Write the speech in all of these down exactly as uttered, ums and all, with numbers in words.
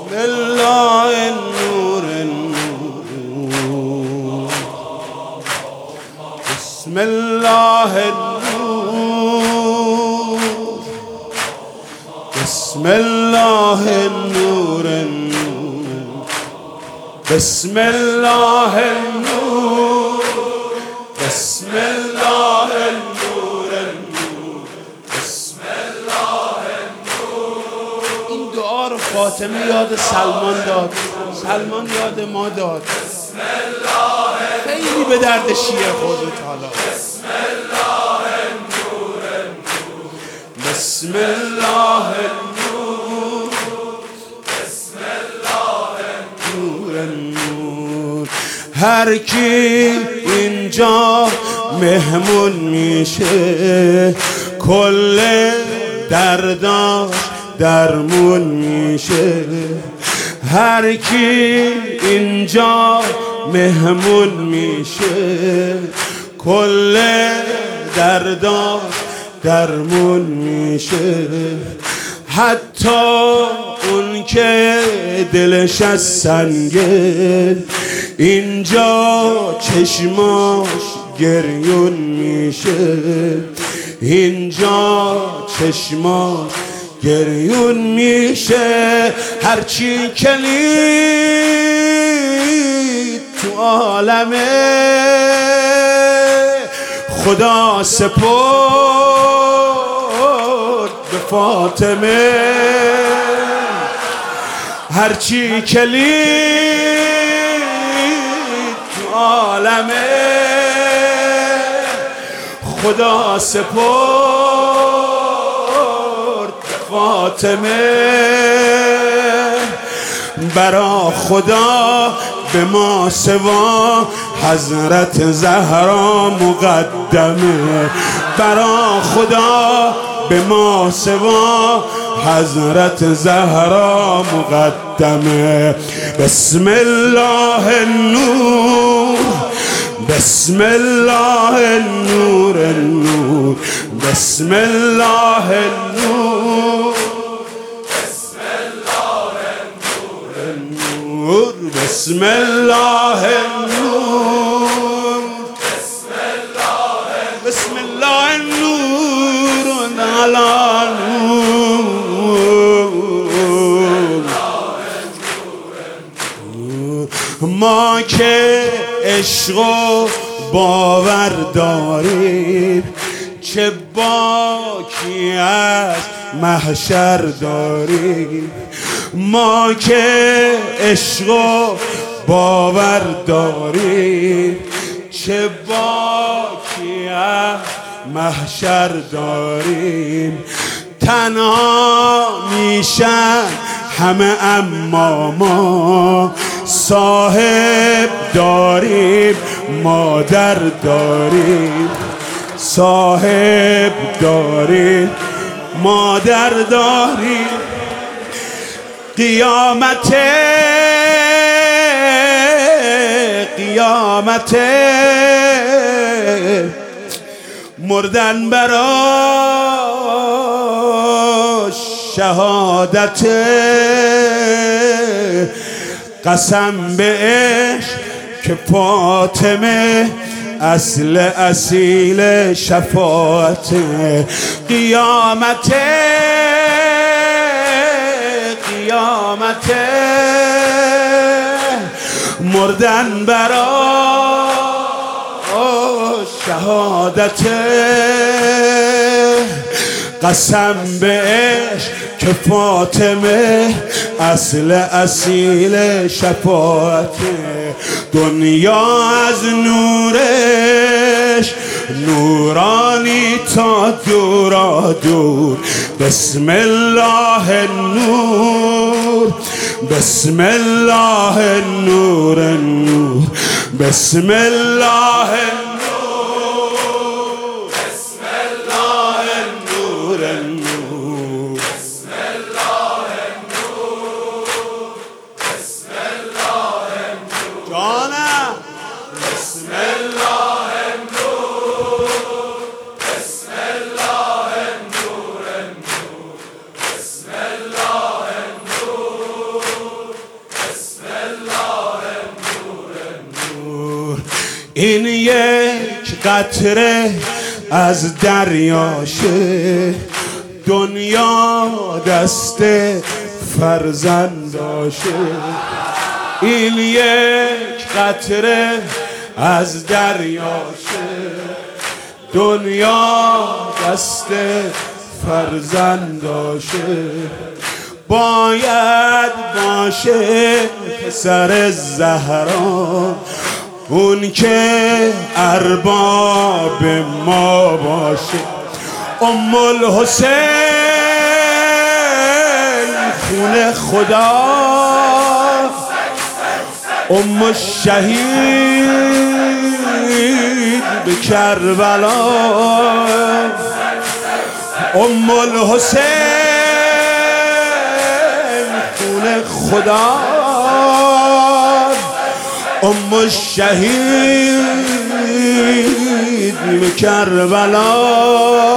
الله النور النور بسم الله النور بسم الله النور النور بسم الله النور بسم الله النور النور بسم الله النور. این دعا رو فاطمه یاد سلمان داد، سلمان یاد ما داد. بسم الله خیلی به درد شیعه خودت حالا. بسم الله النور النور بسم الله النور بسم الله النور النور. هر کی اینجا مهمون میشه کل درداش درمون میشه. هر کی اینجا مهمون میشه کل درداش درمون میشه. حتی اون که دلش از سنگه اینجا چشماش گریون میشه. اینجا چشماش گریون میشه. هرچی کلید تو عالمه خدا سپرد به فاطمه. هرچی کلید تو عالمه خدا سپرد فاطمه. برا خدا به ما سوا حضرت زهرا مقدمه. برا خدا به ما سوا حضرت زهرا مقدمه. بسم الله النور بسم الله النور النور بسم الله النور بسم الله النور النور بسم الله النور بسم الله بسم الله النور على نور. ما که عشق و باور داریم چه باکی از محشر داریم. ما که عشق و باور داریم چه باکی از محشر داریم. تنها میشن همه اما ما صاحب داریم مادر داریم. صاحب داریم مادر داریم. قیامت قیامت مردن براش شهادت. قسم به عشق که فاطمه اصل اصیل شفاعت. قیامت قیامت مردن براش شهادت. قسم به عشق که فاطمه اصل اصیل شفاعت. دنیا از نورش نورانی تا دورا دور. بسم الله النور بسم الله النور النور بسم الله النور بسم الله النور النور بسم الله النور بسم الله النور جانم بسم الله النور بسم الله النور النور بسم الله النور این یک قطره از دریاشه، دنیا دست فرزنداشه. این یک قطره از دریاشه، دنیا دست فرزنداشه. باید باشه پسر زهرا، اون که ارباب ما باشه. ام الحسین خون خدا، ام الشهید به کربلا. ام الحسین خون خدا، ام الشهید به کربلا.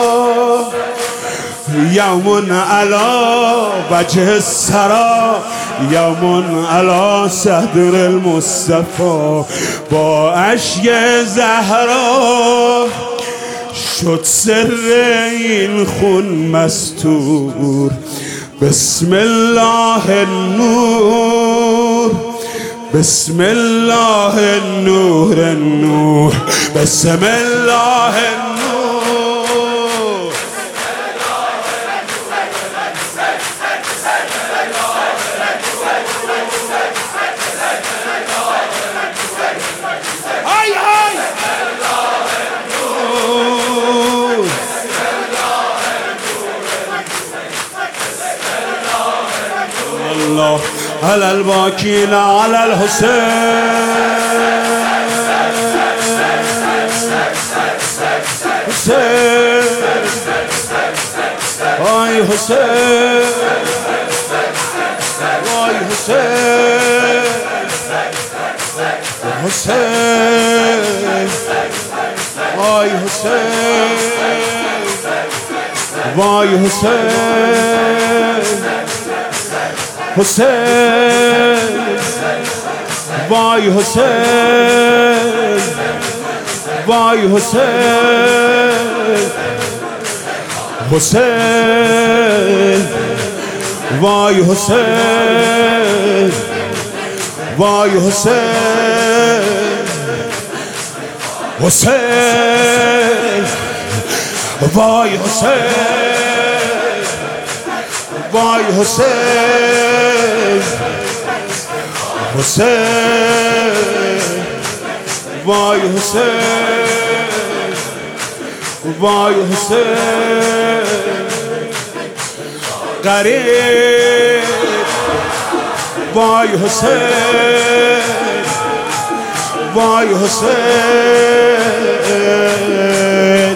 یوم علا وجه السرا، یوم علا صدر المصطفى. با اشک زهرا شد سر این خون مستور. بسم الله النور، بسم الله النور النور، بسم الله النور. الله على الباكين على الحسين، حسين واي حسين، واي حسين، حسين واي حسين، واي حسين، حسین وای حسین، وای حسین، حسین وای حسین، وای حسین، حسین وای حسین، وای حسین، حسین وای حسین، وای حسین. غریب وای حسین، وای حسین.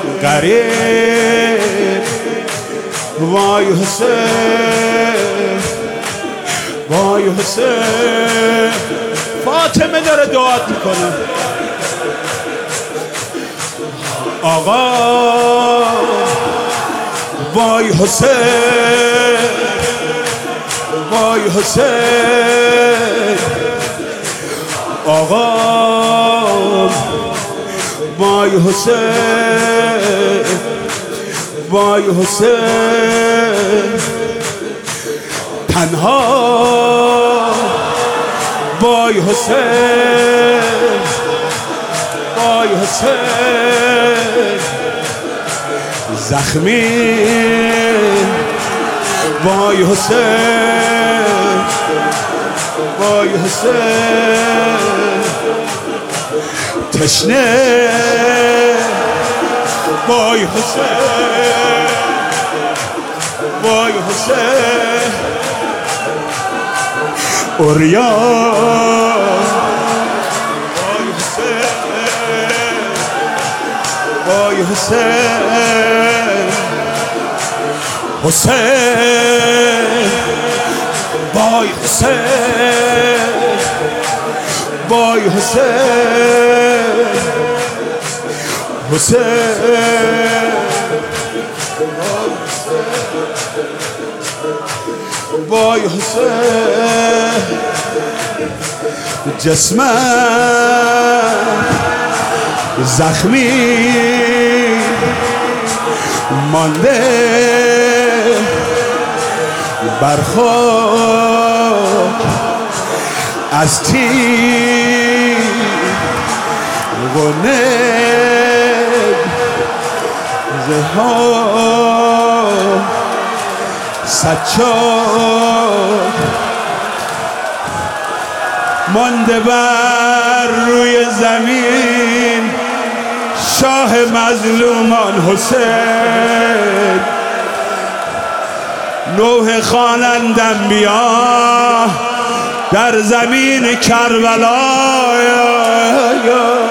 غریب وای حسین، وای حسین. فاطمه داره دعات میکنه. آقا وای حسین، وای حسین. آقا وای حسین، وای حسین. تنها وای حسین، وای حسین. زخمی وای حسین، وای حسین. تشنه وای حسین، وای حسین. اوریان وای حسین، وای حسین. حسین وای حسین، وای حسین، حسین وای حسین. جسمم زخمی مانده بر خاک از تیر و نبضها سجاد مانده بر روی زمین شاه مظلومان حسین. نوح خوانند انبیا در زمین کربلا.